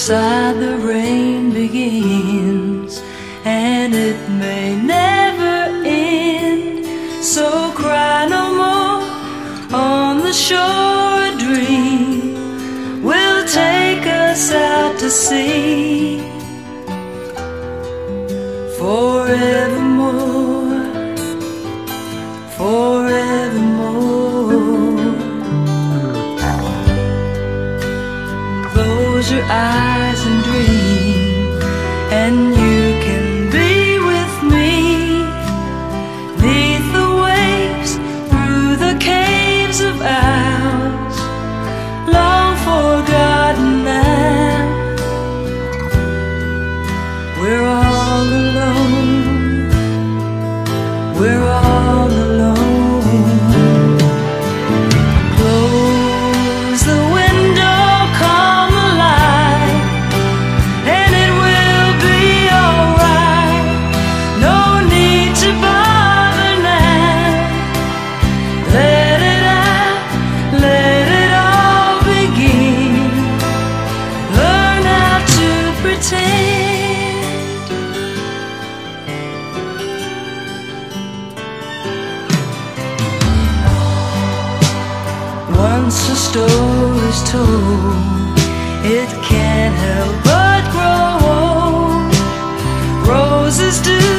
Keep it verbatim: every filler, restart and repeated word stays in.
outside the rain begins, and it may never end. So cry no more. On the shore a dream will take us out to sea forevermore, forevermore. Close your eyes and dream, and you can be with me, 'neath the waves, through the caves of ours, long forgotten now. We're all alone, we're all alone. Close the window, calm the light, and it will be alright. No need to bother now. Let it out, let it all begin. Learn how to pretend. Once a story's told, it can't help but grow old. Roses do